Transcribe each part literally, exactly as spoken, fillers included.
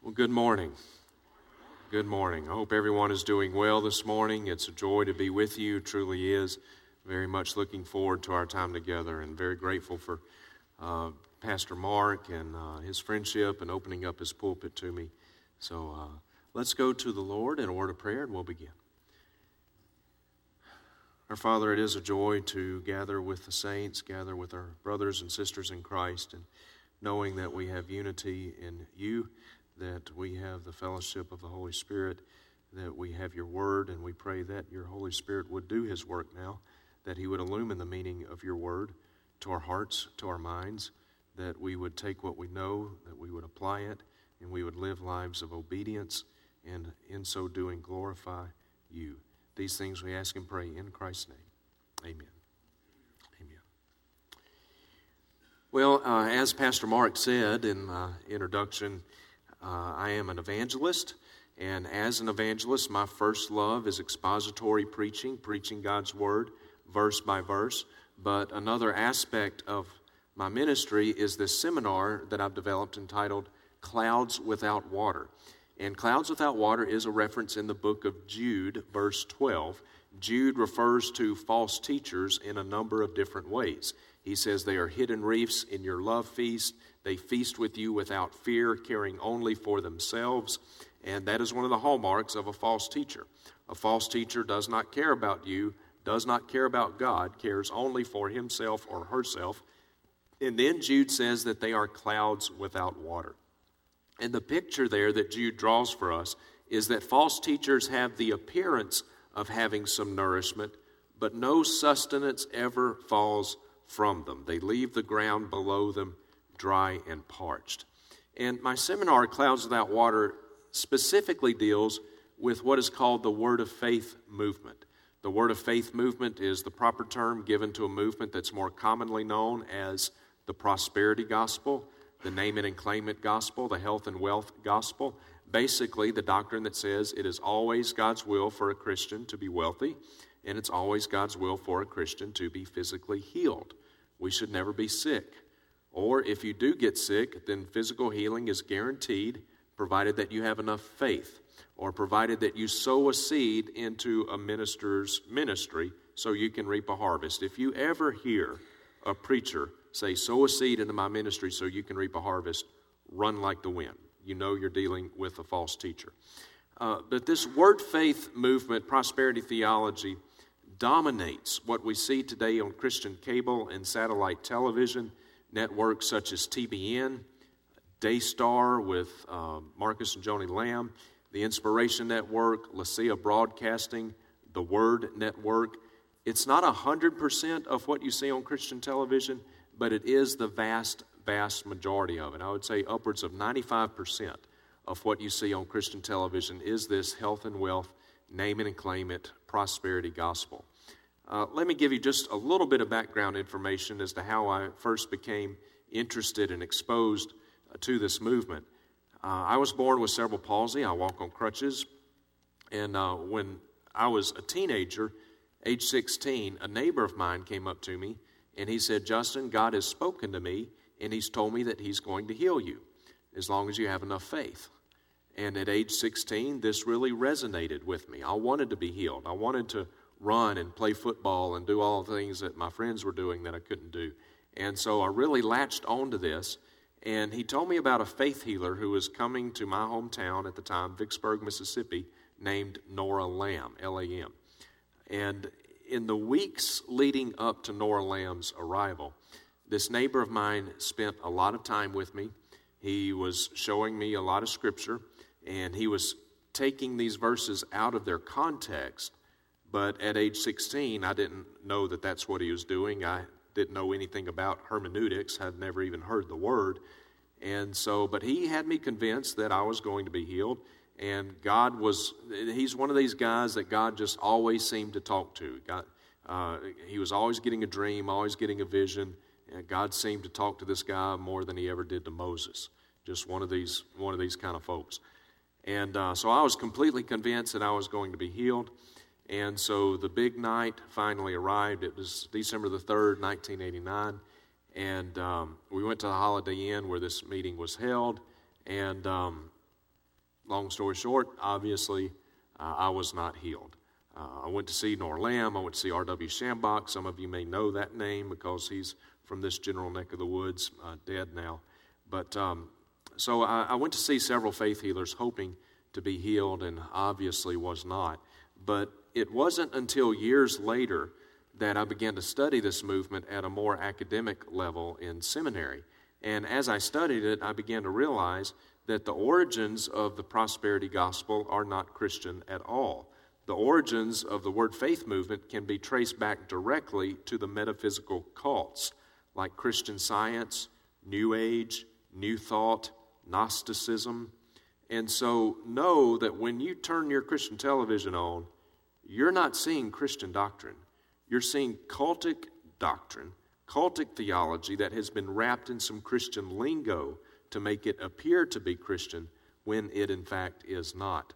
Well, good morning. Good morning. I hope everyone is doing well this morning. It's a joy to be with you. It truly is. Very much looking forward to our time together and very grateful for uh, Pastor Mark and uh, his friendship and opening up his pulpit to me. So uh, let's go to the Lord in a word of prayer and we'll begin. Our Father, it is a joy to gather with the saints, gather with our brothers and sisters in Christ, and knowing that we have unity in you, that we have the fellowship of the Holy Spirit, that we have your word, and we pray that your Holy Spirit would do his work now, that he would illumine the meaning of your word to our hearts, to our minds, that we would take what we know, that we would apply it, and we would live lives of obedience, and in so doing glorify you. These things we ask and pray in Christ's name. Amen. Amen. Well, uh, as Pastor Mark said in my introduction, Uh, I am an evangelist, and as an evangelist, my first love is expository preaching, preaching God's Word, verse by verse. But another aspect of my ministry is this seminar that I've developed entitled Clouds Without Water. And Clouds Without Water is a reference in the book of Jude, verse twelve. Jude refers to false teachers in a number of different ways. He says they are hidden reefs in your love feast. They feast with you without fear, caring only for themselves. And that is one of the hallmarks of a false teacher. A false teacher does not care about you, does not care about God, cares only for himself or herself. And then Jude says that they are clouds without water. And the picture there that Jude draws for us is that false teachers have the appearance of having some nourishment, but no sustenance ever falls from them. They leave the ground below them dry and parched. And my seminar, Clouds Without Water, specifically deals with what is called the Word of Faith movement. The Word of Faith movement is the proper term given to a movement that's more commonly known as the prosperity gospel, the name it and claim it gospel, the health and wealth gospel. Basically, the doctrine that says it is always God's will for a Christian to be wealthy, and it's always God's will for a Christian to be physically healed. We should never be sick. Or if you do get sick, then physical healing is guaranteed, provided that you have enough faith, or provided that you sow a seed into a minister's ministry so you can reap a harvest. If you ever hear a preacher say, sow a seed into my ministry so you can reap a harvest, run like the wind. You know you're dealing with a false teacher. Uh, but this word faith movement, prosperity theology, dominates what we see today on Christian cable and satellite television networks such as T B N, Daystar with uh, Marcus and Joni Lamb, the Inspiration Network, Lycia Broadcasting, the Word Network. It's not one hundred percent of what you see on Christian television, but it is the vast, vast majority of it. I would say upwards of ninety-five percent of what you see on Christian television is this health and wealth, name it and claim it, prosperity gospel. Uh, let me give you just a little bit of background information as to how I first became interested and exposed uh, to this movement. Uh, I was born with cerebral palsy. I walk on crutches. And uh, when I was a teenager, age sixteen, a neighbor of mine came up to me and he said, Justin, God has spoken to me and he's told me that he's going to heal you as long as you have enough faith. And at age sixteen, this really resonated with me. I wanted to be healed. I wanted to run and play football and do all the things that my friends were doing that I couldn't do. And so I really latched onto this. And he told me about a faith healer who was coming to my hometown at the time, Vicksburg, Mississippi, named Nora Lamb, L A M. And in the weeks leading up to Nora Lamb's arrival, this neighbor of mine spent a lot of time with me. He was showing me a lot of scripture, and he was taking these verses out of their context. But at age sixteen, I didn't know that that's what he was doing. I didn't know anything about hermeneutics. I'd never even heard the word. And so, but he had me convinced that I was going to be healed. And God was, he's one of these guys that God just always seemed to talk to. God, uh, he was always getting a dream, always getting a vision. And God seemed to talk to this guy more than he ever did to Moses. Just one of these, one of these kind of folks. And uh, so I was completely convinced that I was going to be healed. And so the big night finally arrived. It was December the third, nineteen eighty-nine. And um, we went to the Holiday Inn where this meeting was held. And um, long story short, obviously, uh, I was not healed. Uh, I went to see Nor Lamb. I went to see R W Shambach. Some of you may know that name because he's from this general neck of the woods, uh, dead now. But um, so I, I went to see several faith healers hoping to be healed, and obviously was not. But it wasn't until years later that I began to study this movement at a more academic level in seminary. And as I studied it, I began to realize that the origins of the prosperity gospel are not Christian at all. The origins of the word faith movement can be traced back directly to the metaphysical cults like Christian Science, New Age, New Thought, Gnosticism. And so know that when you turn your Christian television on, you're not seeing Christian doctrine. You're seeing cultic doctrine, cultic theology that has been wrapped in some Christian lingo to make it appear to be Christian when it in fact is not.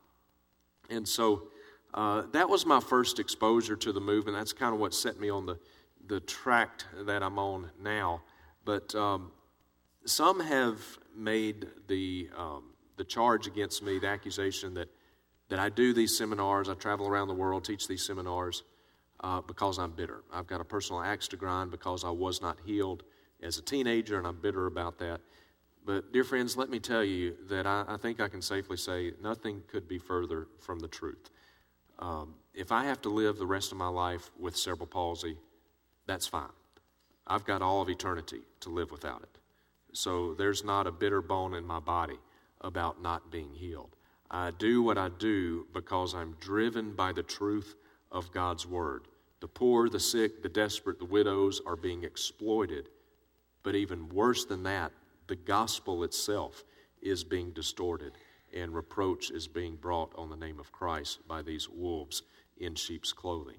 And so uh, that was my first exposure to the movement. That's kind of what set me on the, the track that I'm on now. But um, some have made the um, the charge against me, the accusation that, that I do these seminars, I travel around the world, teach these seminars, uh, because I'm bitter. I've got a personal axe to grind because I was not healed as a teenager, and I'm bitter about that. But, dear friends, let me tell you that I, I think I can safely say nothing could be further from the truth. Um, if I have to live the rest of my life with cerebral palsy, that's fine. I've got all of eternity to live without it. So there's not a bitter bone in my body about not being healed. I do what I do because I'm driven by the truth of God's word. The poor, the sick, the desperate, the widows are being exploited. But even worse than that, the gospel itself is being distorted, and reproach is being brought on the name of Christ by these wolves in sheep's clothing.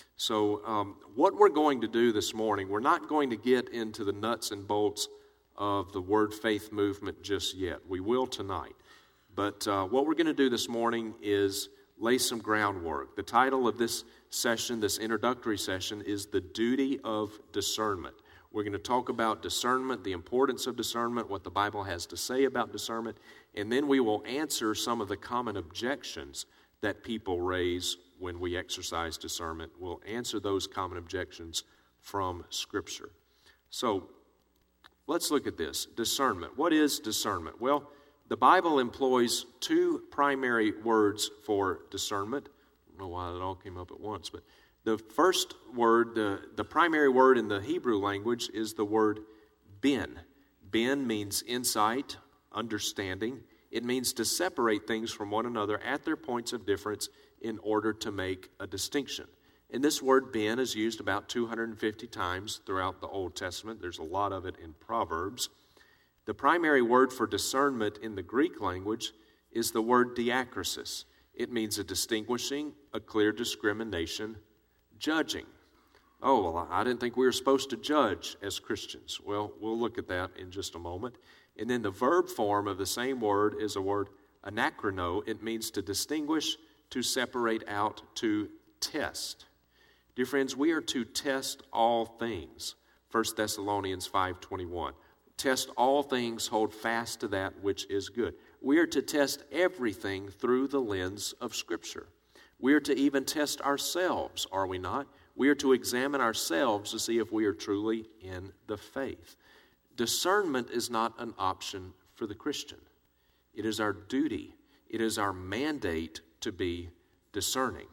So um, what we're going to do this morning, we're not going to get into the nuts and bolts of the word faith movement just yet. We will tonight. But uh, what we're going to do this morning is lay some groundwork. The title of this session, this introductory session, is The Duty of Discernment. We're going to talk about discernment, the importance of discernment, what the Bible has to say about discernment, and then we will answer some of the common objections that people raise when we exercise discernment. We'll answer those common objections from Scripture. So, let's look at this. Discernment. What is discernment? Well, the Bible employs two primary words for discernment. I don't know why it all came up at once, but the first word, the, the primary word in the Hebrew language is the word bin. Bin means insight, understanding. It means to separate things from one another at their points of difference in order to make a distinction. And this word bin is used about two hundred fifty times throughout the Old Testament. There's a lot of it in Proverbs. The primary word for discernment in the Greek language is the word diakrisis. It means a distinguishing, a clear discrimination, judging. Oh, well, I didn't think we were supposed to judge as Christians. Well, we'll look at that in just a moment. And then the verb form of the same word is a word anachrono. It means to distinguish, to separate out, to test. Dear friends, we are to test all things. First Thessalonians five twenty-one. Test all things, hold fast to that which is good. We are to test everything through the lens of Scripture. We are to even test ourselves, are we not? We are to examine ourselves to see if we are truly in the faith. Discernment is not an option for the Christian. It is our duty. It is our mandate to be discerning.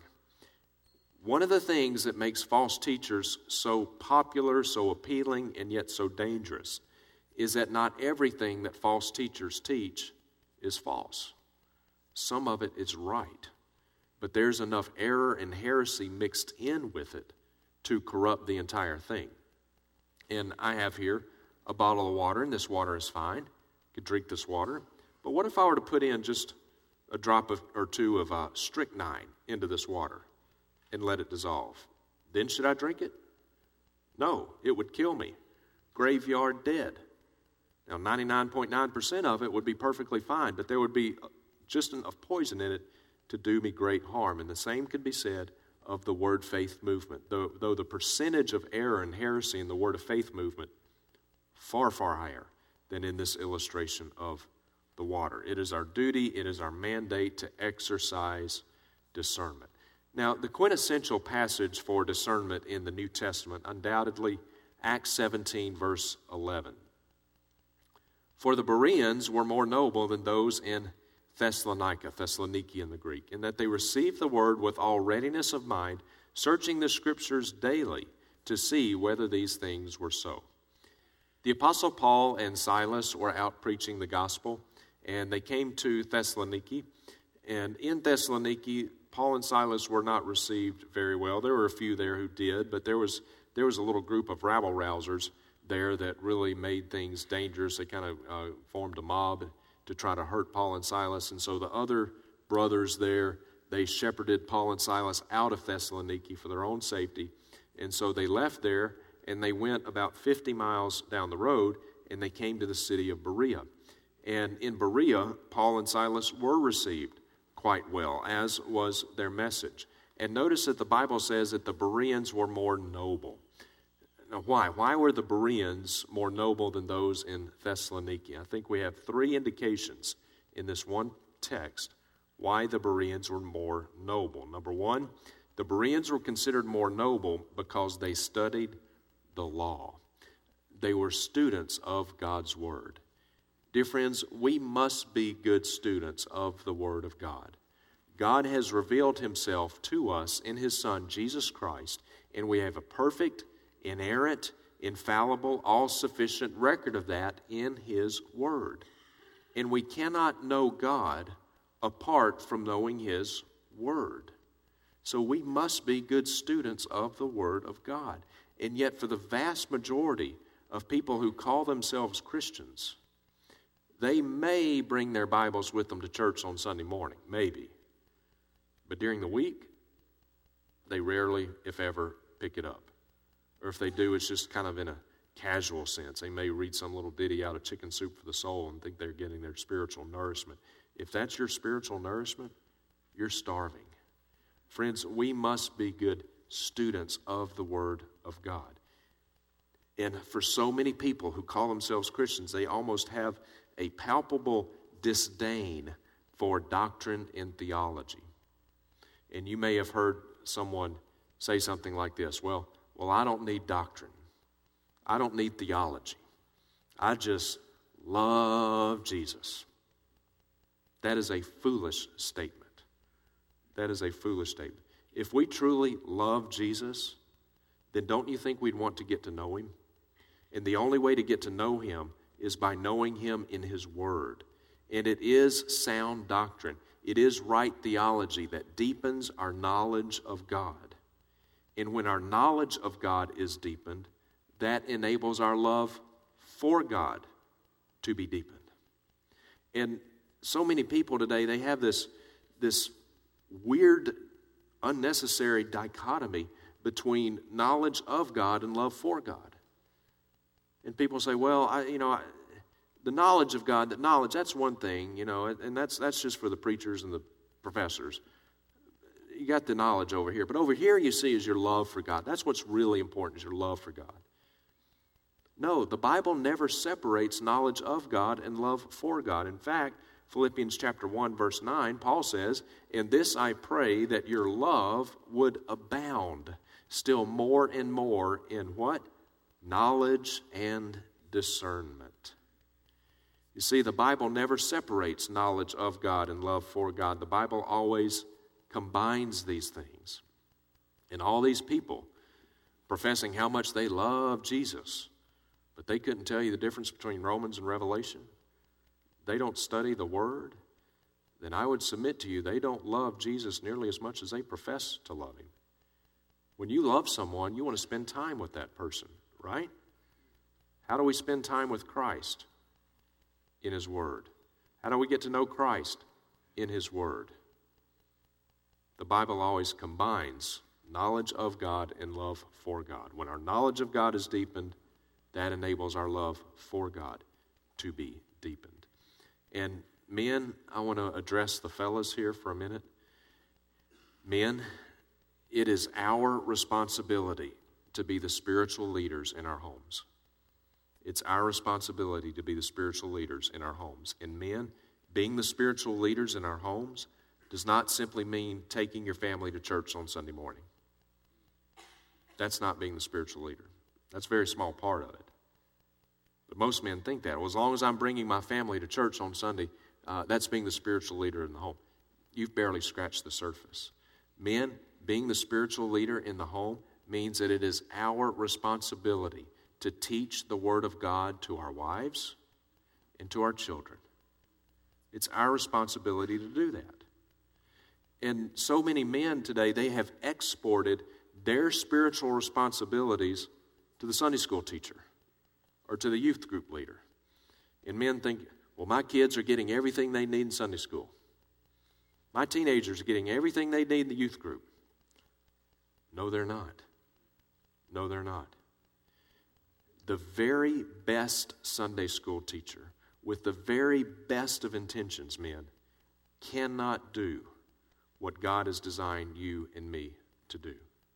One of the things that makes false teachers so popular, so appealing, and yet so dangerous is that not everything that false teachers teach is false. Some of it is right, but there's enough error and heresy mixed in with it to corrupt the entire thing. And I have here a bottle of water, and this water is fine. You could drink this water. But what if I were to put in just a drop of, or two of uh, strychnine into this water and let it dissolve? Then should I drink it? No, it would kill me. Graveyard dead. Now, ninety-nine point nine percent of it would be perfectly fine, but there would be just enough poison in it to do me great harm. And the same could be said of the word faith movement. Though, though the percentage of error and heresy in the word of faith movement far, far higher than in this illustration of the the water. It is our duty, it is our mandate to exercise discernment. Now, the quintessential passage for discernment in the New Testament, undoubtedly, Acts seventeen, verse eleven. For the Bereans were more noble than those in Thessalonica, Thessaloniki in the Greek, in that they received the word with all readiness of mind, searching the Scriptures daily to see whether these things were so. The Apostle Paul and Silas were out preaching the gospel, and they came to Thessaloniki. And in Thessaloniki, Paul and Silas were not received very well. There were a few there who did, but there was there was a little group of rabble-rousers there that really made things dangerous. They kind of uh, formed a mob to try to hurt Paul and Silas. And so the other brothers there, they shepherded Paul and Silas out of Thessaloniki for their own safety. And so they left there, and they went about fifty miles down the road, and they came to the city of Berea. And in Berea, Paul and Silas were received quite well, as was their message. And notice that the Bible says that the Bereans were more noble. Now, why? Why were the Bereans more noble than those in Thessaloniki? I think we have three indications in this one text why the Bereans were more noble. Number one, the Bereans were considered more noble because they studied the law. They were students of God's Word. Dear friends, we must be good students of the Word of God. God has revealed Himself to us in His Son, Jesus Christ, and we have a perfect, inerrant, infallible, all-sufficient record of that in His Word. And we cannot know God apart from knowing His Word. So we must be good students of the Word of God. And yet for the vast majority of people who call themselves Christians, they may bring their Bibles with them to church on Sunday morning, maybe. But during the week, they rarely, if ever, pick it up. Or if they do, it's just kind of in a casual sense. They may read some little ditty out of Chicken Soup for the Soul and think they're getting their spiritual nourishment. If that's your spiritual nourishment, you're starving. Friends, we must be good students of the Word of God. And for so many people who call themselves Christians, they almost have a palpable disdain for doctrine and theology. And you may have heard someone say something like this, well, well, I don't need doctrine. I don't need theology. I just love Jesus. That is a foolish statement. That is a foolish statement. If we truly love Jesus, then don't you think we'd want to get to know Him? And the only way to get to know Him is by knowing Him in His Word. And it is sound doctrine. It is right theology that deepens our knowledge of God. And when our knowledge of God is deepened, that enables our love for God to be deepened. And so many people today, they have this, this weird, unnecessary dichotomy between knowledge of God and love for God. And people say, well, I, you know, I, the knowledge of God, that knowledge, that's one thing, you know, and that's that's just for the preachers and the professors. You got the knowledge over here. But over here you see is your love for God. That's what's really important, is your love for God. No, the Bible never separates knowledge of God and love for God. In fact, Philippians chapter one, verse nine, Paul says, "In this I pray that your love would abound still more and more in" what? Knowledge and discernment. You see, the Bible never separates knowledge of God and love for God. The Bible always combines these things. And all these people professing how much they love Jesus, but they couldn't tell you the difference between Romans and Revelation. They don't study the Word. Then I would submit to you, they don't love Jesus nearly as much as they profess to love Him. When you love someone, you want to spend time with that person, right? How do we spend time with Christ? In His Word. How do we get to know Christ? In His Word. The Bible always combines knowledge of God and love for God. When our knowledge of God is deepened, that enables our love for God to be deepened. And men, I want to address the fellas here for a minute. Men, it is our responsibility to be the spiritual leaders in our homes. It's our responsibility to be the spiritual leaders in our homes. And men, Being the spiritual leaders in our homes does not simply mean taking your family to church on Sunday morning. That's not being the spiritual leader. That's a very small part of it. But most men think that. Well, as long as I'm bringing my family to church on Sunday, uh, that's being the spiritual leader in the home. You've barely scratched the surface. Men, being the spiritual leader in the home means that it is our responsibility to teach the Word of God to our wives and to our children. It's our responsibility to do that. And so many men today, they have exported their spiritual responsibilities to the Sunday school teacher or to the youth group leader. And men think, well, my kids are getting everything they need in Sunday school. My teenagers are getting everything they need in the youth group. No, they're not. No, they're not. The very best Sunday school teacher, with the very best of intentions, men, cannot do what God has designed you and me to do.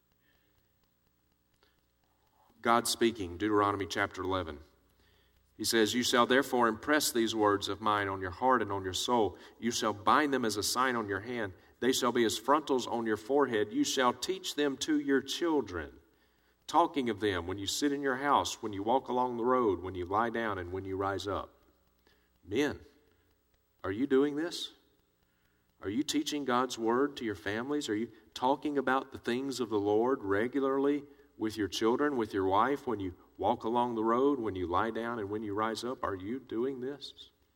God speaking, Deuteronomy chapter eleven. He says, you shall therefore impress these words of mine on your heart and on your soul. You shall bind them as a sign on your hand. They shall be as frontals on your forehead. You shall teach them to your children, talking of them when you sit in your house, when you walk along the road, when you lie down, and when you rise up. Men, are you doing this? Are you teaching God's word to your families? Are you talking about the things of the Lord regularly with your children, with your wife, when you walk along the road, when you lie down, and when you rise up? Are you doing this?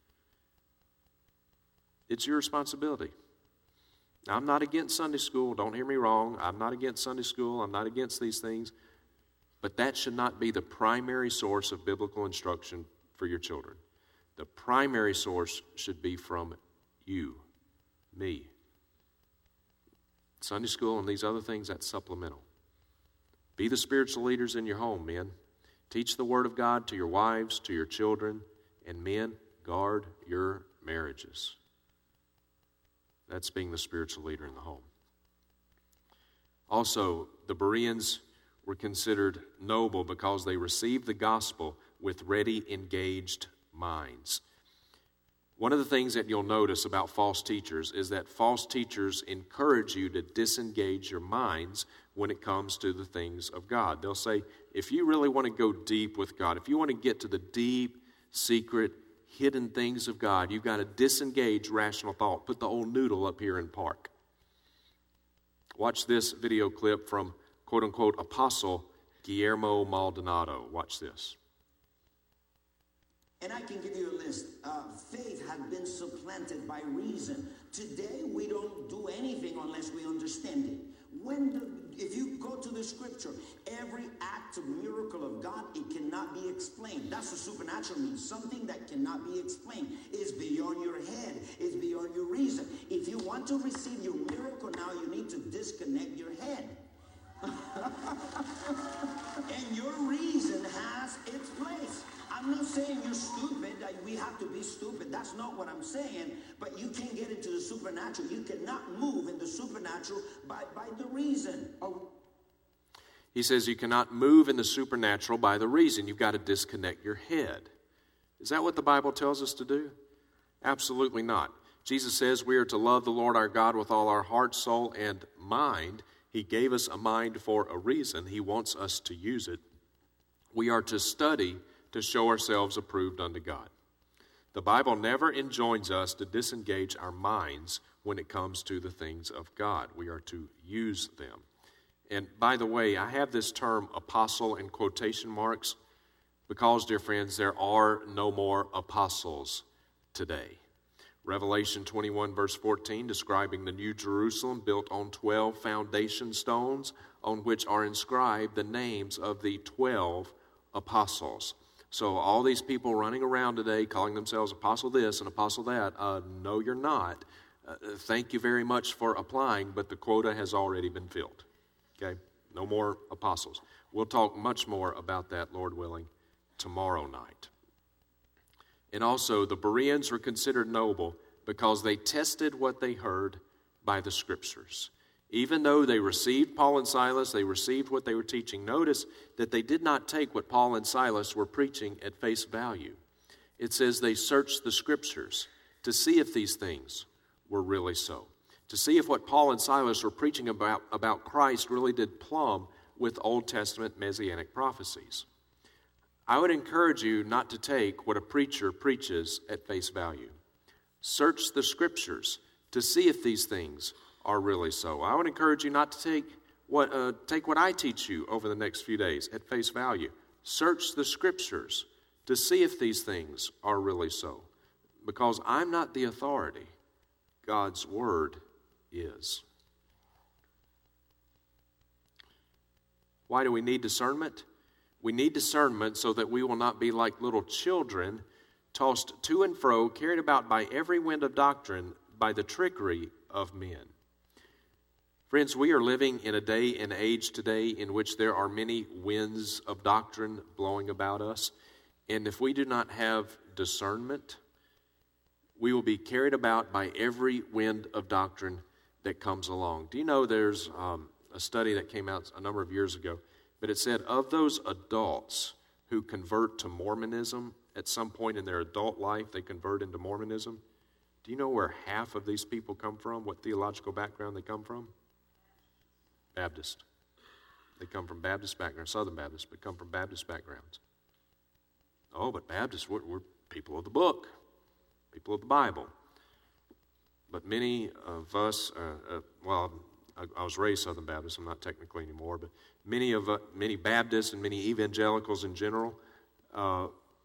It's your responsibility. Now, I'm not against Sunday school. Don't hear me wrong. I'm not against Sunday school. I'm not against these things. But that should not be the primary source of biblical instruction for your children. The primary source should be from you, me. Sunday school and these other things, that's supplemental. Be the spiritual leaders in your home, men. Teach the Word of God to your wives, to your children, and men, guard your marriages. That's being the spiritual leader in the home. Also, the Bereans were considered noble because they received the gospel with ready, engaged minds. One of the things that you'll notice about false teachers is that false teachers encourage you to disengage your minds when it comes to the things of God. They'll say, if you really want to go deep with God, if you want to get to the deep, secret, hidden things of God, you've got to disengage rational thought. Put the old noodle up here in park. Watch this video clip from quote-unquote apostle Guillermo Maldonado. Watch this. And I can give you a list. Uh, faith has been supplanted by reason. Today, we don't do anything unless we understand it. When the, if you go to the scripture, every act of miracle of God, it cannot be explained. That's what supernatural means. Something that cannot be explained is beyond your head, is beyond your reason. If you want to receive your miracle now, you need to disconnect your head. And your reason has its place. I'm not saying you're stupid, that we have to be stupid. That's not what I'm saying. But you can't get into the supernatural. You cannot move in the supernatural by, by the reason. Oh. He says you cannot move in the supernatural by the reason. You've got to disconnect your head. Is that what the Bible tells us to do? Absolutely not. Jesus says we are to love the Lord our God with all our heart, soul, and mind. He gave us a mind for a reason. He wants us to use it. We are to study to show ourselves approved unto God. The Bible never enjoins us to disengage our minds when it comes to the things of God. We are to use them. And by the way, I have this term apostle in quotation marks because, dear friends, there are no more apostles today. Revelation twenty-one verse fourteen, describing the New Jerusalem built on twelve foundation stones on which are inscribed the names of the twelve apostles. So all these people running around today calling themselves apostle this and apostle that, uh, no, you're not. Uh, thank you very much for applying, but the quota has already been filled. Okay? No more apostles. We'll talk much more about that, Lord willing, tomorrow night. And also, the Bereans were considered noble because they tested what they heard by the Scriptures. Even though they received Paul and Silas, they received what they were teaching. Notice that they did not take what Paul and Silas were preaching at face value. It says they searched the Scriptures to see if these things were really so, to see if what Paul and Silas were preaching about, about Christ really did plumb with Old Testament Messianic prophecies. I would encourage you not to take what a preacher preaches at face value. Search the Scriptures to see if these things are really so. I would encourage you not to take what uh, take what I teach you over the next few days at face value. Search the Scriptures to see if these things are really so. Because I'm not the authority. God's Word is. Why do we need discernment? We need discernment so that we will not be like little children, tossed to and fro, carried about by every wind of doctrine, by the trickery of men. Friends, we are living in a day and age today in which there are many winds of doctrine blowing about us. And if we do not have discernment, we will be carried about by every wind of doctrine that comes along. Do you know there's um, a study that came out a number of years ago, but it said of those adults who convert to Mormonism at some point in their adult life, they convert into Mormonism. Do you know where half of these people come from, what theological background they come from? Baptist. They come from Baptist background, Southern Baptist, but come from Baptist backgrounds. Oh, but Baptists, we're, we're people of the book, people of the Bible. But many of us, uh, uh, well, I, I was raised Southern Baptist, I'm not technically anymore, but many of uh, many Baptists and many evangelicals in general, uh,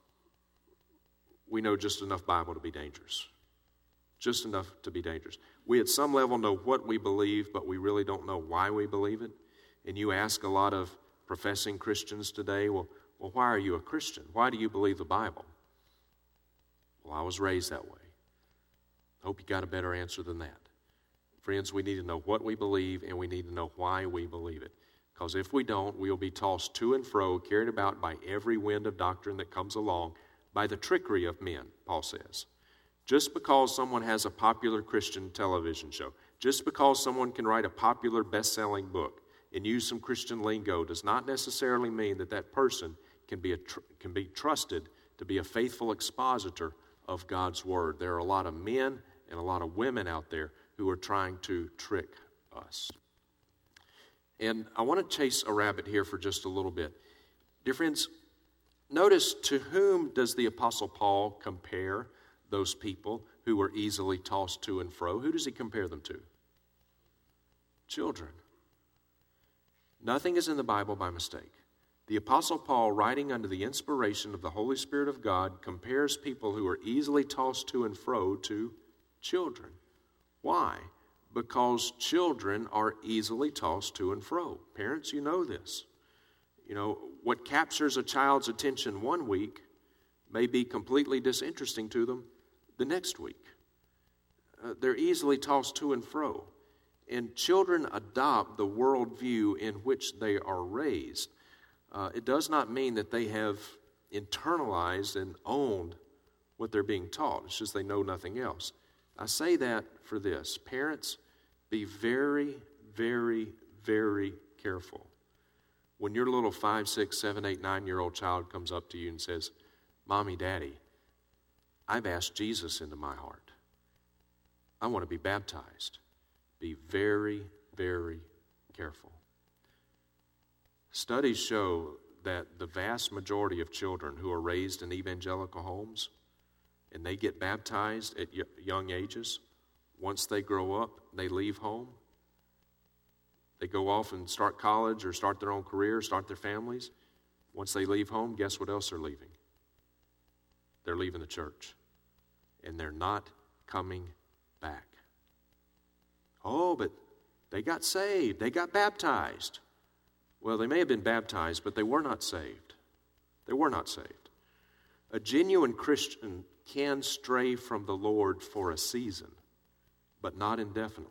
we know just enough Bible to be dangerous. Just enough to be dangerous. We at some level know what we believe, but we really don't know why we believe it. And you ask a lot of professing Christians today, well, well, why are you a Christian? Why do you believe the Bible? Well, I was raised that way. Hope you got a better answer than that. Friends, we need to know what we believe, and we need to know why we believe it. Because if we don't, we will be tossed to and fro, carried about by every wind of doctrine that comes along, by the trickery of men, Paul says. Just because someone has a popular Christian television show, just because someone can write a popular best-selling book and use some Christian lingo does not necessarily mean that that person can be a tr- can be trusted to be a faithful expositor of God's Word. There are a lot of men and a lot of women out there who are trying to trick us. And I want to chase a rabbit here for just a little bit. Dear friends, notice to whom does the Apostle Paul compare those people who were easily tossed to and fro? Who does he compare them to? Children. Nothing is in the Bible by mistake. The Apostle Paul, writing under the inspiration of the Holy Spirit of God, compares people who are easily tossed to and fro to children. Why? Because children are easily tossed to and fro. Parents, you know this. You know, what captures a child's attention one week may be completely disinteresting to them the next week. Uh, they're easily tossed to and fro. And children adopt the worldview in which they are raised. Uh, it does not mean that they have internalized and owned what they're being taught. It's just they know nothing else. I say that for this. Parents, be very, very, very careful. When your little five, six, seven, eight, nine-year-old child comes up to you and says, Mommy, Daddy, I've asked Jesus into my heart. I want to be baptized. Be very, very careful. Studies show that the vast majority of children who are raised in evangelical homes and they get baptized at young ages, once they grow up, they leave home. They go off and start college or start their own career, start their families. Once they leave home, guess what else they're leaving? They're leaving the church. And they're not coming back. Oh, but they got saved. They got baptized. Well, they may have been baptized, but they were not saved. They were not saved. A genuine Christian can stray from the Lord for a season, but not indefinitely.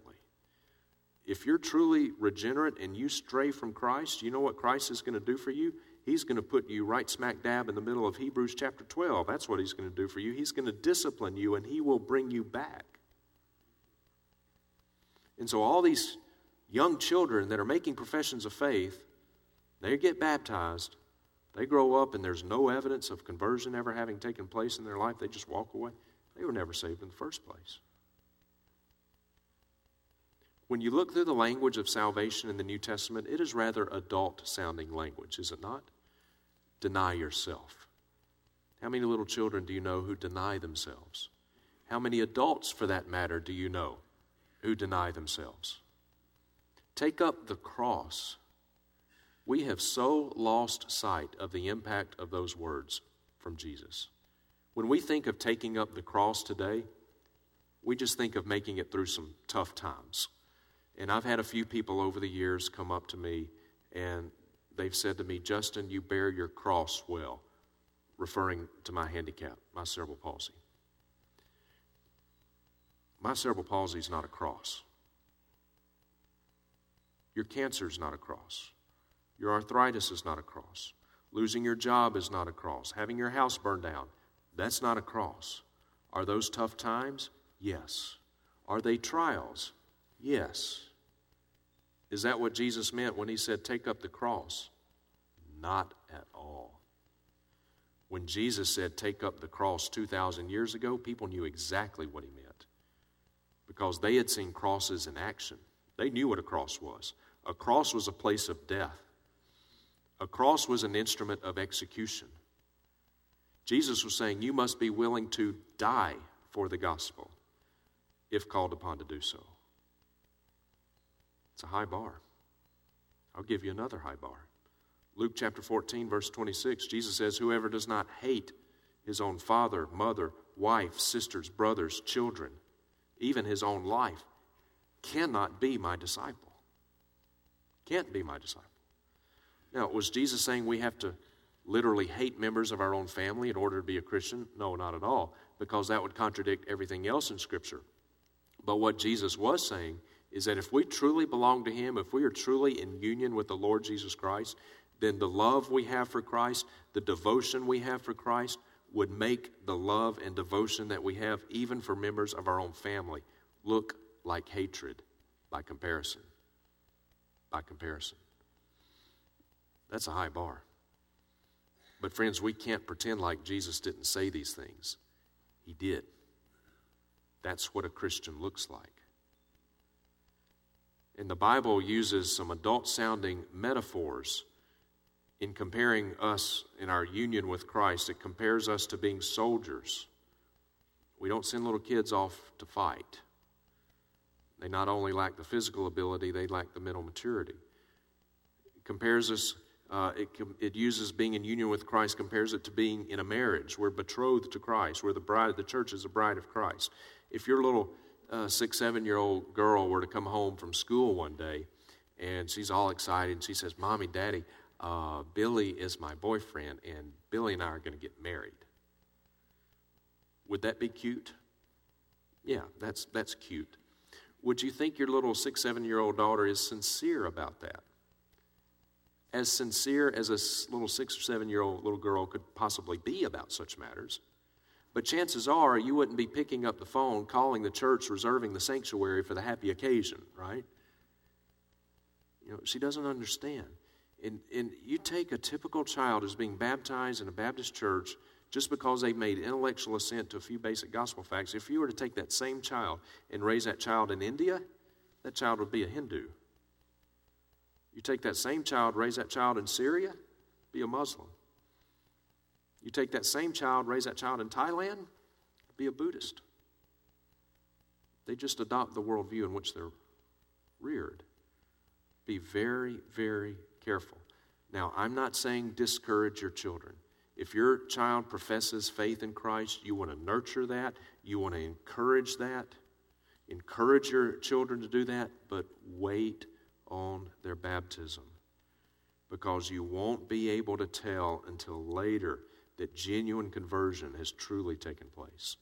If you're truly regenerate and you stray from Christ, you know what Christ is going to do for you? He's going to put you right smack dab in the middle of Hebrews chapter twelve. That's what he's going to do for you. He's going to discipline you, and he will bring you back. And so all these young children that are making professions of faith, they get baptized, they grow up, and there's no evidence of conversion ever having taken place in their life. They just walk away. They were never saved in the first place. When you look through the language of salvation in the New Testament, it is rather adult-sounding language, is it not? Deny yourself. How many little children do you know who deny themselves? How many adults, for that matter, do you know who deny themselves? Take up the cross. We have so lost sight of the impact of those words from Jesus. When we think of taking up the cross today, we just think of making it through some tough times. And I've had a few people over the years come up to me and they've said to me, Justin, you bear your cross well, referring to my handicap, my cerebral palsy. My cerebral palsy is not a cross. Your cancer is not a cross. Your arthritis is not a cross. Losing your job is not a cross. Having your house burned down, that's not a cross. Are those tough times? Yes. Are they trials? Yes. Is that what Jesus meant when he said, take up the cross? Not at all. When Jesus said, take up the cross two thousand years ago, people knew exactly what he meant because they had seen crosses in action. They knew what a cross was. A cross was a place of death. A cross was an instrument of execution. Jesus was saying, you must be willing to die for the gospel if called upon to do so. It's a high bar. I'll give you another high bar. Luke chapter fourteen, verse twenty-six, Jesus says, whoever does not hate his own father, mother, wife, sisters, brothers, children, even his own life, cannot be my disciple. Can't be my disciple. Now, was Jesus saying we have to literally hate members of our own family in order to be a Christian? No, not at all, because that would contradict everything else in Scripture. But what Jesus was saying is that if we truly belong to him, if we are truly in union with the Lord Jesus Christ, then the love we have for Christ, the devotion we have for Christ, would make the love and devotion that we have even for members of our own family look like hatred by comparison. By comparison. That's a high bar. But friends, we can't pretend like Jesus didn't say these things. He did. That's what a Christian looks like. And the Bible uses some adult-sounding metaphors in comparing us in our union with Christ. It compares us to being soldiers. We don't send little kids off to fight. They not only lack the physical ability, they lack the mental maturity. It compares us, uh, it, it uses being in union with Christ, compares it to being in a marriage. We're betrothed to Christ. We're the bride, the church is the bride of Christ. If your little uh, six, seven-year-old girl were to come home from school one day, and she's all excited, and she says, Mommy, Daddy, uh, Billy is my boyfriend, and Billy and I are going to get married. Would that be cute? Yeah, that's that's cute. Would you think your little six, seven-year-old daughter is sincere about that? As sincere as a little six or seven-year-old little girl could possibly be about such matters. But chances are you wouldn't be picking up the phone, calling the church, reserving the sanctuary for the happy occasion, right? You know, she doesn't understand. And, and you take a typical child who's being baptized in a Baptist church just because they made intellectual assent to a few basic gospel facts. If you were to take that same child and raise that child in India, that child would be a Hindu. You take that same child, raise that child in Syria, be a Muslim. You take that same child, raise that child in Thailand, be a Buddhist. They just adopt the worldview in which they're reared. Be very, very careful. Now, I'm not saying discourage your children. If your child professes faith in Christ, you want to nurture that. You want to encourage that. Encourage your children to do that, but wait on their baptism, because you won't be able to tell until later that genuine conversion has truly taken place.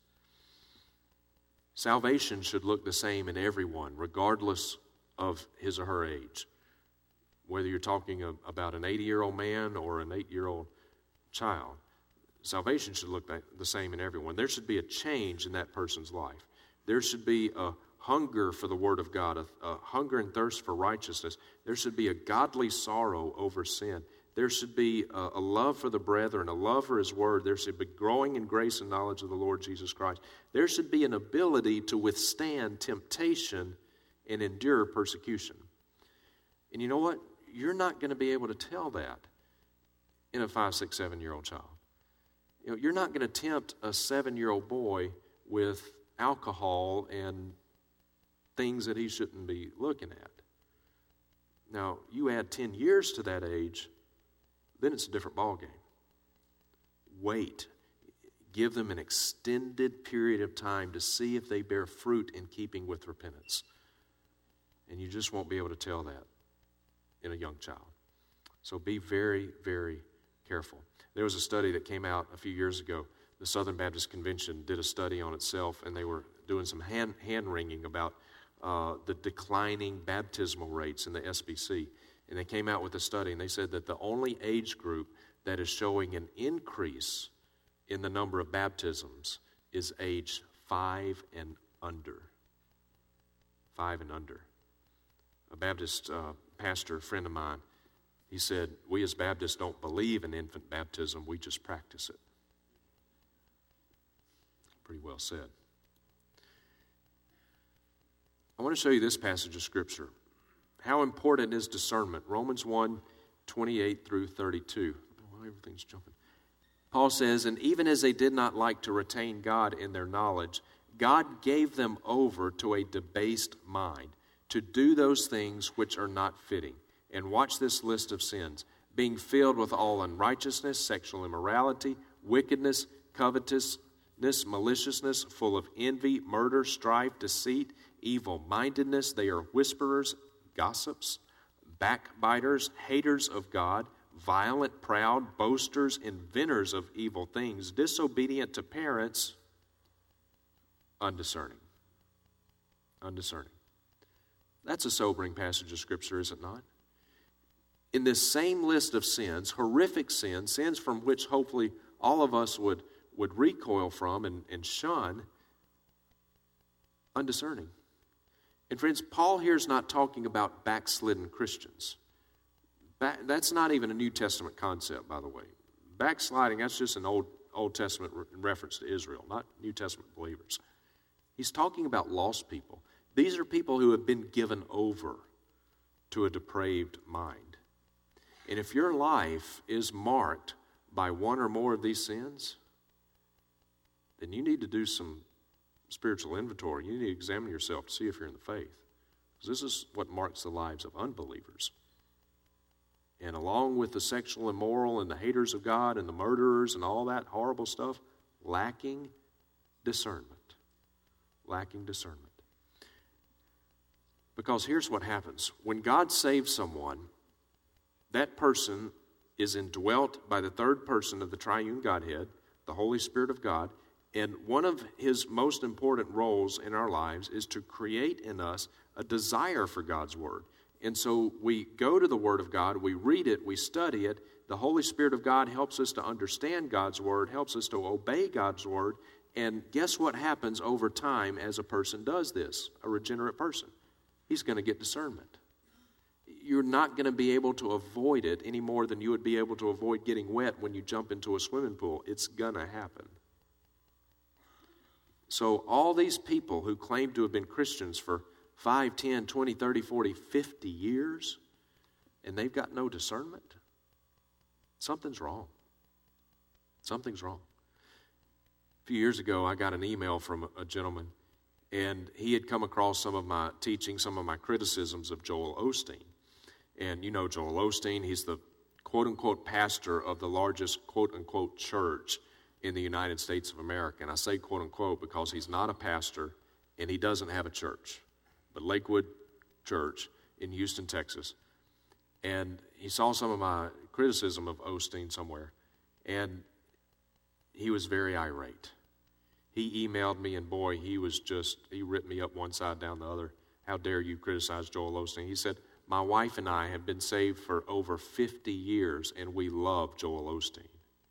Salvation should look the same in everyone, regardless of his or her age. Whether you're talking about an eighty-year-old man or an eight-year-old child, salvation should look the same in everyone. There should be a change in that person's life. There should be a hunger for the Word of God, a, a hunger and thirst for righteousness. There should be a godly sorrow over sin. There should be a, a love for the brethren, a love for His Word. There should be growing in grace and knowledge of the Lord Jesus Christ. There should be an ability to withstand temptation and endure persecution. And you know what? You're not going to be able to tell that in a five, six, seven-year-old child. You know, you're not going to tempt a seven-year-old boy with alcohol and things that he shouldn't be looking at. Now, you add ten years to that age, then it's a different ballgame. Wait. Give them an extended period of time to see if they bear fruit in keeping with repentance. And you just won't be able to tell that in a young child. So be very, very careful. There was a study that came out a few years ago. The Southern Baptist Convention did a study on itself, and they were doing some hand, hand-wringing about uh, the declining baptismal rates in the S B C. And they came out with a study, and they said that the only age group that is showing an increase in the number of baptisms is age five and under. Five and under. A Baptist uh, pastor friend of mine, he said, we as Baptists don't believe in infant baptism, we just practice it. Pretty well said. I want to show you this passage of Scripture. How important is discernment? Romans one, twenty-eight through thirty-two. Oh, everything's jumping. Paul says, and even as they did not like to retain God in their knowledge, God gave them over to a debased mind to do those things which are not fitting. And watch this list of sins. Being filled with all unrighteousness, sexual immorality, wickedness, covetousness, maliciousness, full of envy, murder, strife, deceit, evil-mindedness. They are whisperers, gossips, backbiters, haters of God, violent, proud, boasters, inventors of evil things, disobedient to parents, undiscerning. Undiscerning. That's a sobering passage of Scripture, is it not? In this same list of sins, horrific sins, sins from which hopefully all of us would, would recoil from and, and shun, undiscerning. And friends, Paul here is not talking about backslidden Christians. Back, that's not even a New Testament concept, by the way. Backsliding, that's just an Old, Old Testament re- reference to Israel, not New Testament believers. He's talking about lost people. These are people who have been given over to a depraved mind. And if your life is marked by one or more of these sins, then you need to do some spiritual inventory. You need to examine yourself to see if you're in the faith. Because this is what marks the lives of unbelievers. And along with the sexual immoral and the haters of God and the murderers and all that horrible stuff, lacking discernment. Lacking discernment. Because here's what happens. When God saves someone, that person is indwelt by the third person of the triune Godhead, the Holy Spirit of God, and one of His most important roles in our lives is to create in us a desire for God's Word. And so we go to the Word of God, we read it, we study it. The Holy Spirit of God helps us to understand God's Word, helps us to obey God's Word. And guess what happens over time as a person does this, a regenerate person? He's going to get discernment. You're not going to be able to avoid it any more than you would be able to avoid getting wet when you jump into a swimming pool. It's going to happen. So all these people who claim to have been Christians for five, ten, twenty, thirty, forty, fifty years, and they've got no discernment, something's wrong. Something's wrong. A few years ago, I got an email from a gentleman, and he had come across some of my teaching, some of my criticisms of Joel Osteen. And you know Joel Osteen, he's the quote-unquote pastor of the largest quote-unquote church in the United States of America. And I say quote-unquote because he's not a pastor and he doesn't have a church, but Lakewood Church in Houston, Texas. And he saw some of my criticism of Osteen somewhere, and he was very irate. He emailed me, and boy, he was just, he ripped me up one side down the other. How dare you criticize Joel Osteen? He said, my wife and I have been saved for over fifty years, and we love Joel Osteen.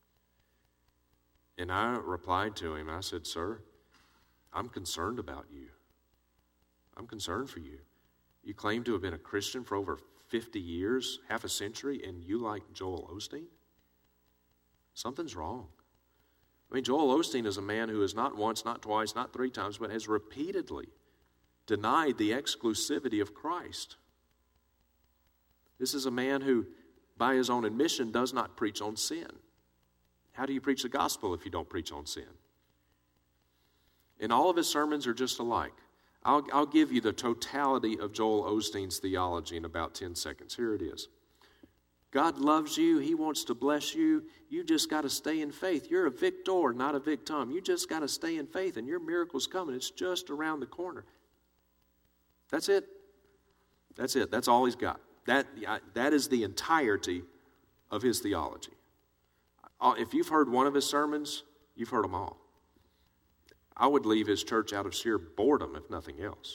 And I replied to him, I said, sir, I'm concerned about you. I'm concerned for you. You claim to have been a Christian for over fifty years, half a century, and you like Joel Osteen? Something's wrong. I mean, Joel Osteen is a man who has not once, not twice, not three times, but has repeatedly denied the exclusivity of Christ. This is a man who, by his own admission, does not preach on sin. How do you preach the gospel if you don't preach on sin? And all of his sermons are just alike. I'll, I'll give you the totality of Joel Osteen's theology in about ten seconds. Here it is. God loves you. He wants to bless you. You just got to stay in faith. You're a victor, not a victim. You just got to stay in faith, and your miracle's coming. It's just around the corner. That's it. That's it. That's all he's got. That, that is the entirety of his theology. If you've heard one of his sermons, you've heard them all. I would leave his church out of sheer boredom, if nothing else.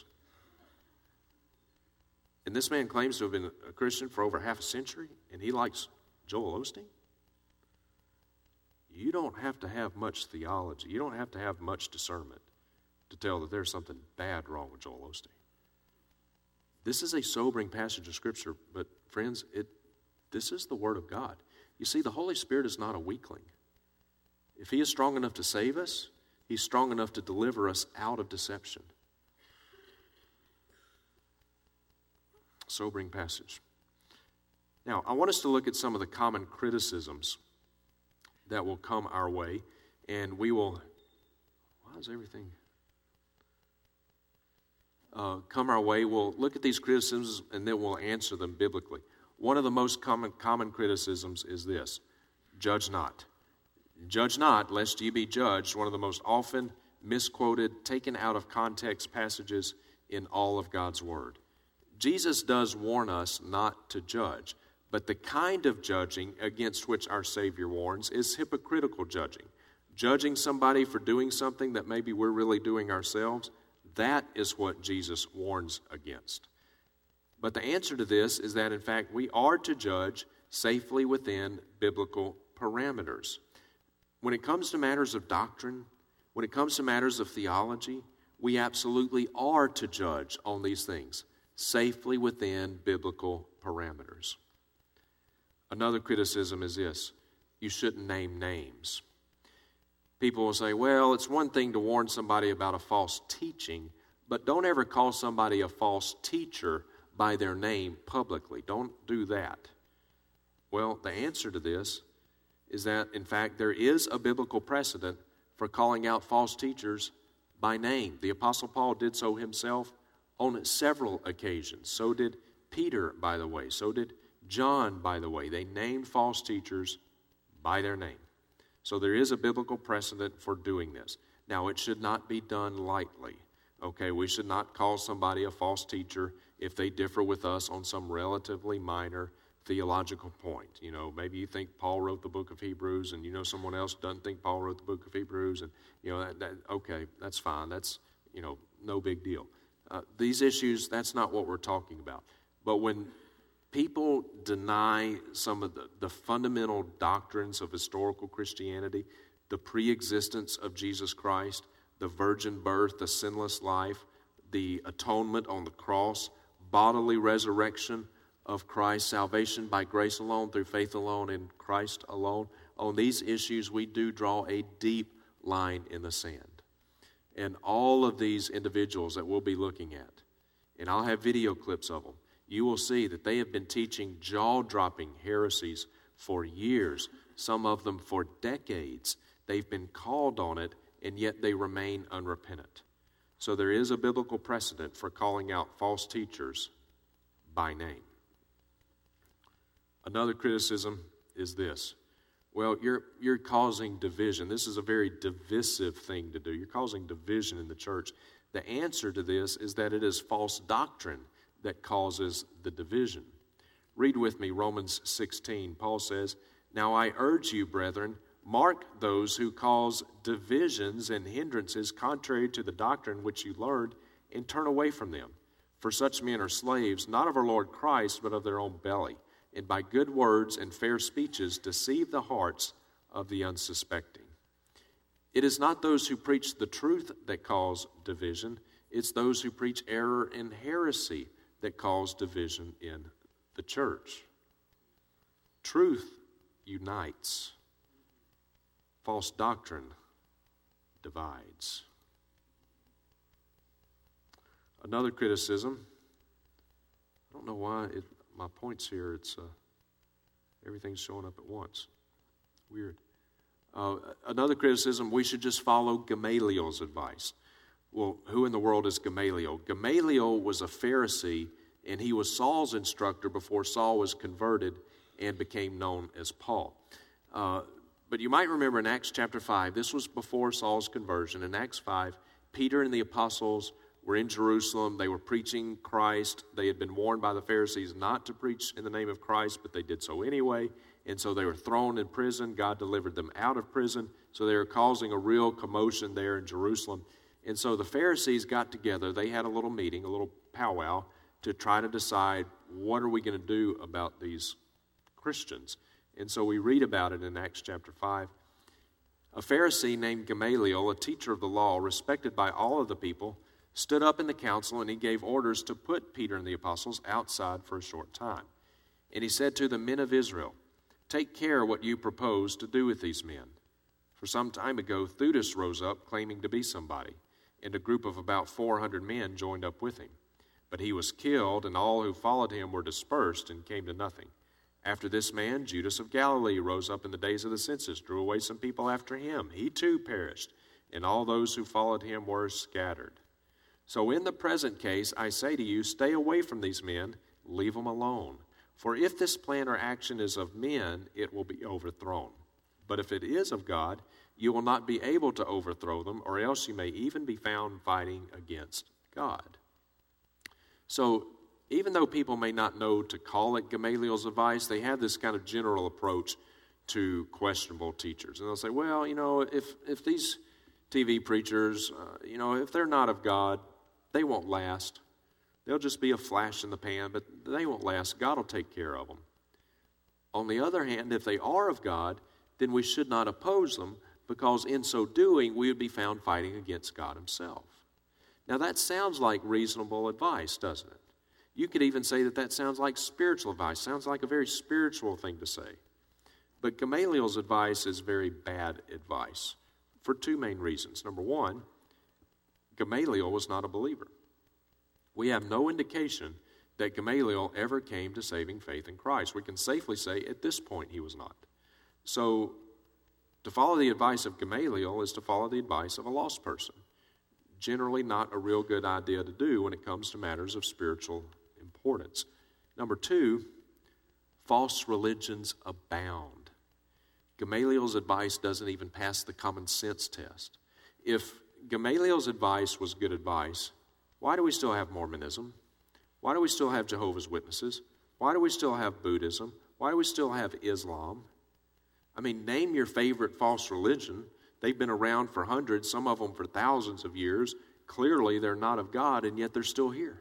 And this man claims to have been a Christian for over half a century, and he likes Joel Osteen? You don't have to have much theology. You don't have to have much discernment to tell that there's something bad wrong with Joel Osteen. This is a sobering passage of Scripture, but friends, it this is the Word of God. You see, the Holy Spirit is not a weakling. If He is strong enough to save us, He's strong enough to deliver us out of deception. Sobering passage. Now, I want us to look at some of the common criticisms that will come our way, and we will, why is everything, uh, come our way. We'll look at these criticisms, and then we'll answer them biblically. One of the most common, common criticisms is this: judge not. Judge not, lest ye be judged, one of the most often misquoted, taken out of context passages in all of God's Word. Jesus does warn us not to judge, but the kind of judging against which our Savior warns is hypocritical judging. Judging somebody for doing something that maybe we're really doing ourselves, that is what Jesus warns against. But the answer to this is that, in fact, we are to judge safely within biblical parameters. When it comes to matters of doctrine, when it comes to matters of theology, we absolutely are to judge on these things safely within biblical parameters. Another criticism is this: you shouldn't name names. People will say, well, it's one thing to warn somebody about a false teaching, but don't ever call somebody a false teacher by their name publicly. Don't do that. Well, the answer to this is that, in fact, there is a biblical precedent for calling out false teachers by name. The Apostle Paul did so himself on several occasions. So did Peter, by the way. So did John, by the way. They named false teachers by their name. So there is a biblical precedent for doing this. Now, it should not be done lightly. Okay, we should not call somebody a false teacher if they differ with us on some relatively minor theological point. You know, maybe you think Paul wrote the book of Hebrews, and you know someone else doesn't think Paul wrote the book of Hebrews, and you know, that, that, okay, that's fine. That's, you know, no big deal. Uh, these issues, that's not what we're talking about. But when people deny some of the, the fundamental doctrines of historical Christianity, the pre-existence of Jesus Christ, the virgin birth, the sinless life, the atonement on the cross, bodily resurrection of Christ, salvation by grace alone, through faith alone, in Christ alone, on these issues we do draw a deep line in the sand. And all of these individuals that we'll be looking at, and I'll have video clips of them, you will see that they have been teaching jaw-dropping heresies for years, some of them for decades. They've been called on it, and yet they remain unrepentant. So there is a biblical precedent for calling out false teachers by name. Another criticism is this: well, you're you're causing division. This is a very divisive thing to do. You're causing division in the church. The answer to this is that it is false doctrine that causes the division. Read with me Romans sixteen. Paul says, "Now I urge you, brethren, mark those who cause divisions and hindrances contrary to the doctrine which you learned, and turn away from them. For such men are slaves, not of our Lord Christ, but of their own belly, and by good words and fair speeches deceive the hearts of the unsuspecting." It is not those who preach the truth that cause division. It's those who preach error and heresy that cause division in the church. Truth unites. False doctrine divides. Another criticism, I don't know why it, my points here, it's uh, everything's showing up at once. Weird. Uh, another criticism, we should just follow Gamaliel's advice. Well, who in the world is Gamaliel? Gamaliel was a Pharisee, and he was Saul's instructor before Saul was converted and became known as Paul. Uh, but you might remember in Acts chapter five, this was before Saul's conversion. In Acts five, Peter and the apostles were in Jerusalem. They were preaching Christ. They had been warned by the Pharisees not to preach in the name of Christ, but they did so anyway. And so they were thrown in prison. God delivered them out of prison. So they were causing a real commotion there in Jerusalem. And so the Pharisees got together. They had a little meeting, a little powwow, to try to decide what are we going to do about these Christians. And so we read about it in Acts chapter five. A Pharisee named Gamaliel, a teacher of the law, respected by all of the people, stood up in the council, and he gave orders to put Peter and the apostles outside for a short time. And he said to the men of Israel, "Take care what you propose to do with these men." For some time ago, Theudas rose up, claiming to be somebody, and a group of about four hundred men joined up with him. But he was killed, and all who followed him were dispersed and came to nothing. After this man, Judas of Galilee rose up in the days of the census, drew away some people after him. He too perished, and all those who followed him were scattered. So in the present case, I say to you, stay away from these men, leave them alone. For if this plan or action is of men, it will be overthrown. But if it is of God, you will not be able to overthrow them, or else you may even be found fighting against God. So even though people may not know to call it Gamaliel's advice, they have this kind of general approach to questionable teachers. And they'll say, well, you know, if, if these T V preachers, uh, you know, if they're not of God, they won't last. They'll just be a flash in the pan, but they won't last. God will take care of them. On the other hand, if they are of God, then we should not oppose them, because in so doing, we would be found fighting against God himself. Now, that sounds like reasonable advice, doesn't it? You could even say that that sounds like spiritual advice. Sounds like a very spiritual thing to say. But Gamaliel's advice is very bad advice for two main reasons. Number one, Gamaliel was not a believer. We have no indication that Gamaliel ever came to saving faith in Christ. We can safely say at this point he was not. So to follow the advice of Gamaliel is to follow the advice of a lost person. Generally not a real good idea to do when it comes to matters of spiritual importance. Number two, false religions abound. Gamaliel's advice doesn't even pass the common sense test. If Gamaliel's advice was good advice, why do we still have Mormonism? Why do we still have Jehovah's Witnesses? Why do we still have Buddhism? Why do we still have Islam? I mean, name your favorite false religion. They've been around for hundreds, some of them for thousands of years. Clearly, they're not of God, and yet they're still here.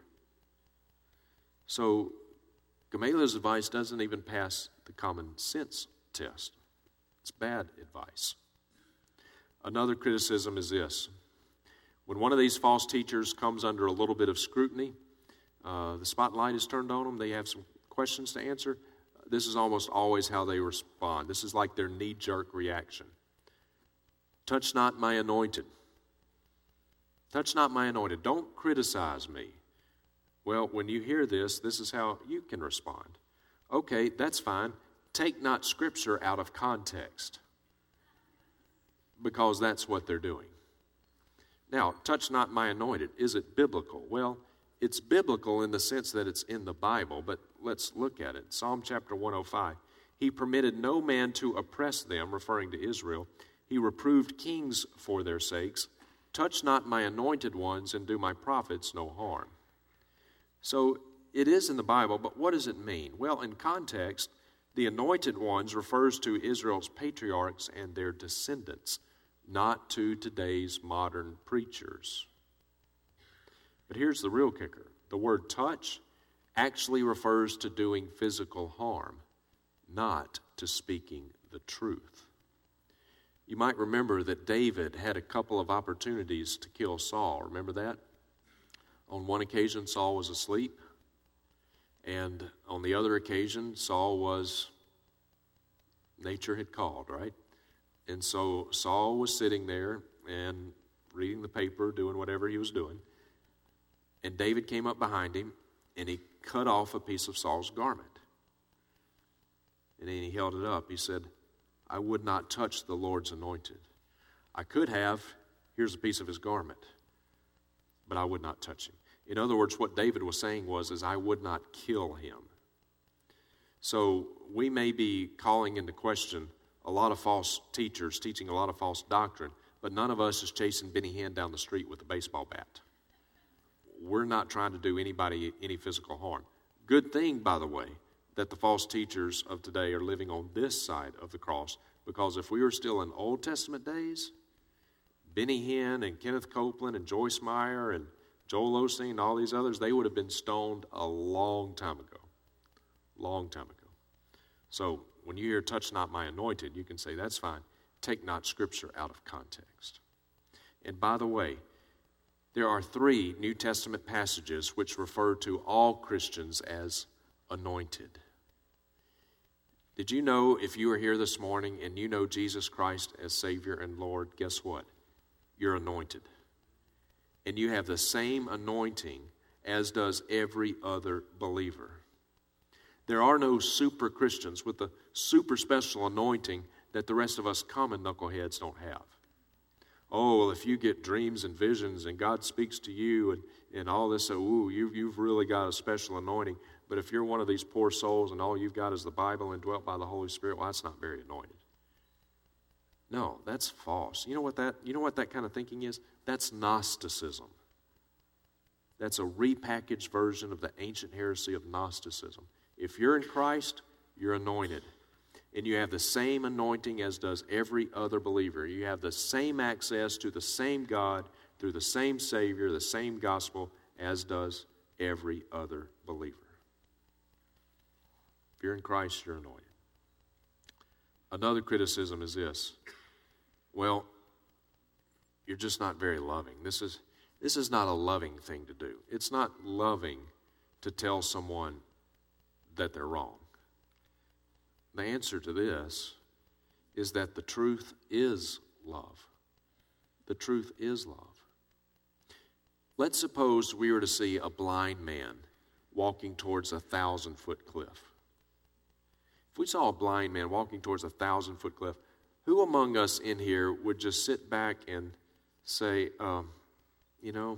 So, Gamaliel's advice doesn't even pass the common sense test. It's bad advice. Another criticism is this. When one of these false teachers comes under a little bit of scrutiny, uh, the spotlight is turned on them, they have some questions to answer, this is almost always how they respond. This is like their knee-jerk reaction. Touch not my anointed. Touch not my anointed. Don't criticize me. Well, when you hear this, this is how you can respond. Okay, that's fine. Take not Scripture out of context, because that's what they're doing. Now, touch not my anointed. Is it biblical? Well, it's biblical in the sense that it's in the Bible, but let's look at it. Psalm chapter one oh five. He permitted no man to oppress them, referring to Israel. He reproved kings for their sakes. Touch not my anointed ones, and do my prophets no harm. So it is in the Bible, but what does it mean? Well, in context, the anointed ones refers to Israel's patriarchs and their descendants, not to today's modern preachers. But here's the real kicker. The word touch actually refers to doing physical harm, not to speaking the truth. You might remember that David had a couple of opportunities to kill Saul. Remember that? On one occasion, Saul was asleep. And on the other occasion, Saul was, nature had called, right? And so Saul was sitting there and reading the paper, doing whatever he was doing. And David came up behind him, and he cut off a piece of Saul's garment. And then he held it up. He said, I would not touch the Lord's anointed. I could have, here's a piece of his garment, but I would not touch him. In other words, what David was saying was, is I would not kill him. So we may be calling into question a lot of false teachers, teaching a lot of false doctrine, but none of us is chasing Benny Hinn down the street with a baseball bat. We're not trying to do anybody any physical harm. Good thing, by the way, that the false teachers of today are living on this side of the cross, because if we were still in Old Testament days, Benny Hinn and Kenneth Copeland and Joyce Meyer and Joel Osteen and all these others, they would have been stoned a long time ago. Long time ago. So when you hear, touch not my anointed, you can say, that's fine. Take not Scripture out of context. And by the way, there are three New Testament passages which refer to all Christians as anointed. Did you know, if you are here this morning and you know Jesus Christ as Savior and Lord, guess what? You're anointed. And you have the same anointing as does every other believer. There are no super Christians with the super special anointing that the rest of us common knuckleheads don't have. Oh, well, if you get dreams and visions and God speaks to you and, and all this, so, ooh, you, you've really got a special anointing. But if you're one of these poor souls and all you've got is the Bible and dwelt by the Holy Spirit, well, that's not very anointed. No, that's false. You know what that, you know what that kind of thinking is? That's Gnosticism. That's a repackaged version of the ancient heresy of Gnosticism. If you're in Christ, you're anointed. And you have the same anointing as does every other believer. You have the same access to the same God through the same Savior, the same gospel as does every other believer. If you're in Christ, you're anointed. Another criticism is this. Well, you're just not very loving. This is, this is not a loving thing to do. It's not loving to tell someone that they're wrong. The answer to this is that the truth is love. The truth is love. Let's suppose we were to see a blind man walking towards a thousand-foot cliff. If we saw a blind man walking towards a thousand-foot cliff, who among us in here would just sit back and say, um, you know,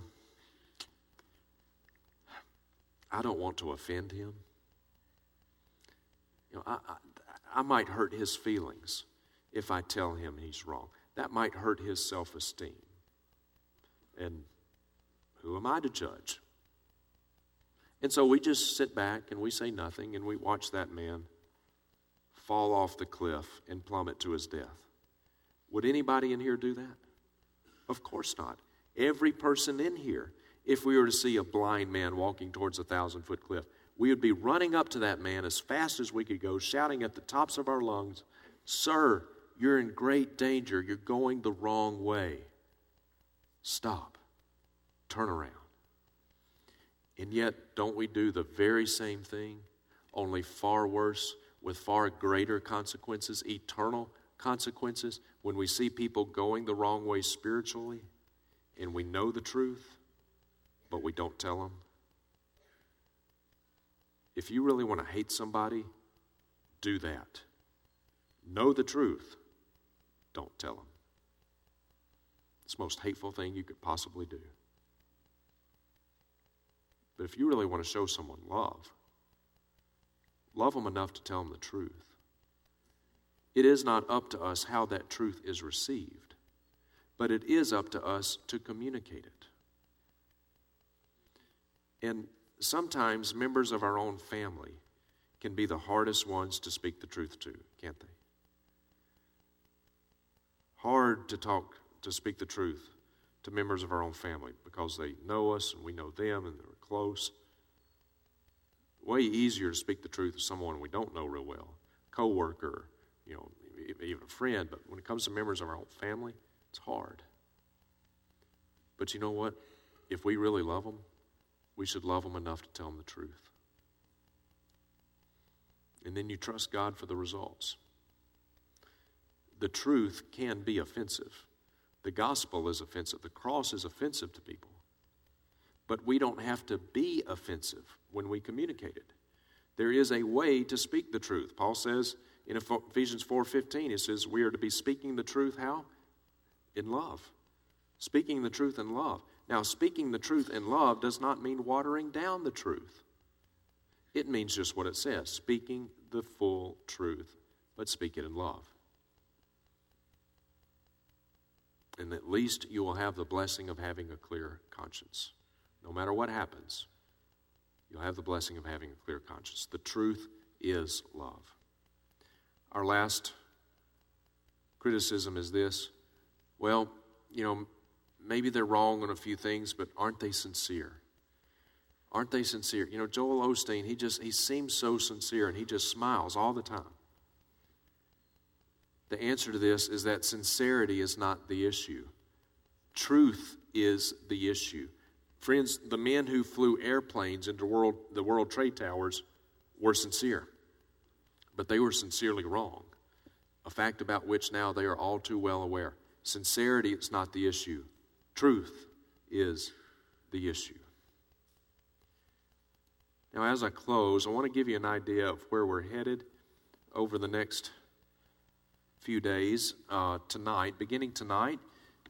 I don't want to offend him. You know, I, I, I might hurt his feelings if I tell him he's wrong. That might hurt his self-esteem. And who am I to judge? And so we just sit back and we say nothing and we watch that man fall off the cliff and plummet to his death. Would anybody in here do that? Of course not. Every person in here, if we were to see a blind man walking towards a thousand-foot cliff, we would be running up to that man as fast as we could go, shouting at the tops of our lungs, "Sir, you're in great danger. You're going the wrong way. Stop. Turn around." And yet, don't we do the very same thing, only far worse, with far greater consequences, eternal consequences, when we see people going the wrong way spiritually, and we know the truth, but we don't tell them? If you really want to hate somebody, do that. Know the truth. Don't tell them. It's the most hateful thing you could possibly do. But if you really want to show someone love, love them enough to tell them the truth. It is not up to us how that truth is received, but it is up to us to communicate it. And sometimes members of our own family can be the hardest ones to speak the truth to, can't they? Hard to talk, to speak the truth to members of our own family because they know us and we know them and they're close. Way easier to speak the truth to someone we don't know real well, co-worker, you know, even a friend. But when it comes to members of our own family, it's hard. But you know what? If we really love them, we should love them enough to tell them the truth. And then you trust God for the results. The truth can be offensive. The gospel is offensive. The cross is offensive to people. But we don't have to be offensive when we communicate it. There is a way to speak the truth. Paul says in Ephesians four fifteen, it says we are to be speaking the truth how? In love. Speaking the truth in love. Now, speaking the truth in love does not mean watering down the truth. It means just what it says, speaking the full truth, but speak it in love. And at least you will have the blessing of having a clear conscience. No matter what happens, you'll have the blessing of having a clear conscience. The truth is love. Our last criticism is this. Well, you know, maybe they're wrong on a few things, but aren't they sincere? Aren't they sincere? You know, Joel Osteen, he just, he seems so sincere, and he just smiles all the time. The answer to this is that sincerity is not the issue. Truth is the issue. Friends, the men who flew airplanes into world, the World Trade Towers were sincere, but they were sincerely wrong, a fact about which now they are all too well aware. Sincerity is not the issue. Truth is the issue. Now, as I close, I want to give you an idea of where we're headed over the next few days. Uh, tonight, beginning tonight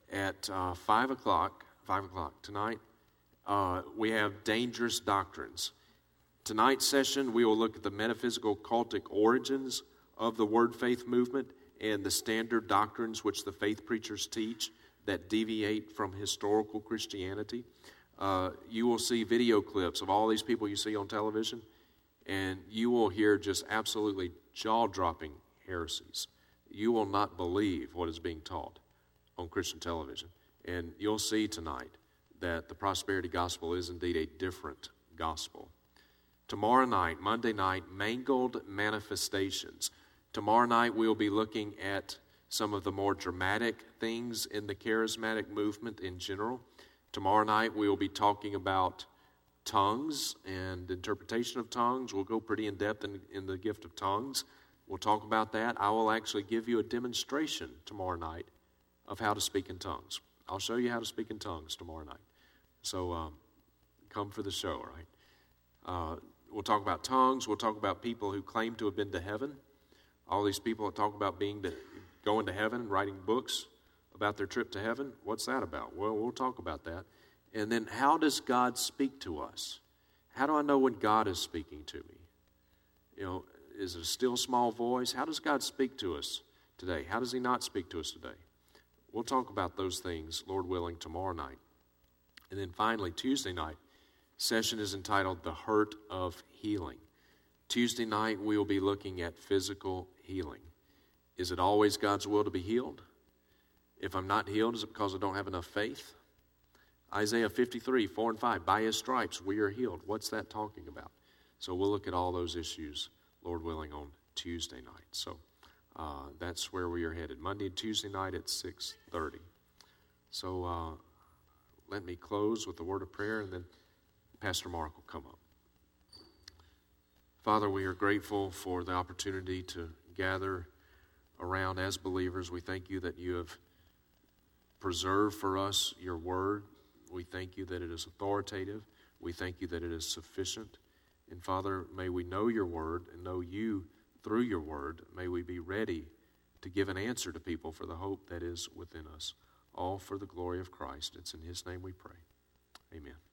at uh, five o'clock, five o'clock tonight, uh, we have Dangerous Doctrines. Tonight's session, we will look at the metaphysical cultic origins of the Word Faith movement and the standard doctrines which the faith preachers teach that deviate from historical Christianity. Uh, you will see video clips of all these people you see on television, and you will hear just absolutely jaw-dropping heresies. You will not believe what is being taught on Christian television. And you'll see tonight that the prosperity gospel is indeed a different gospel. Tomorrow night, Monday night, Mangled Manifestations. Tomorrow night we'll be looking at some of the more dramatic things in the charismatic movement in general. Tomorrow night we will be talking about tongues and interpretation of tongues. We'll go pretty in depth in, in the gift of tongues. We'll talk about that. I will actually give you a demonstration tomorrow night of how to speak in tongues. I'll show you how to speak in tongues tomorrow night. So um, come for the show, right? Uh, we'll talk about tongues. We'll talk about people who claim to have been to heaven. All these people that talk about being to, going to heaven, writing books about their trip to heaven. What's that about? Well, we'll talk about that. And then how does God speak to us? How do I know when God is speaking to me? You know, is it a still small voice? How does God speak to us today? How does he not speak to us today? We'll talk about those things, Lord willing, tomorrow night. And then finally, Tuesday night, session is entitled The Hurt of Healing. Tuesday night, we will be looking at physical healing. Is it always God's will to be healed? If I'm not healed, is it because I don't have enough faith? Isaiah fifty-three, four and five, by his stripes we are healed. What's that talking about? So we'll look at all those issues, Lord willing, on Tuesday night. So uh, that's where we are headed. Monday and Tuesday night at six thirty. So uh, let me close with a word of prayer, and then Pastor Mark will come up. Father, we are grateful for the opportunity to gather around as believers. We thank you that you have preserved for us your word. We thank you that it is authoritative. We thank you that it is sufficient. And Father, may we know your word and know you through your word. May we be ready to give an answer to people for the hope that is within us. All for the glory of Christ. It's in his name we pray. Amen.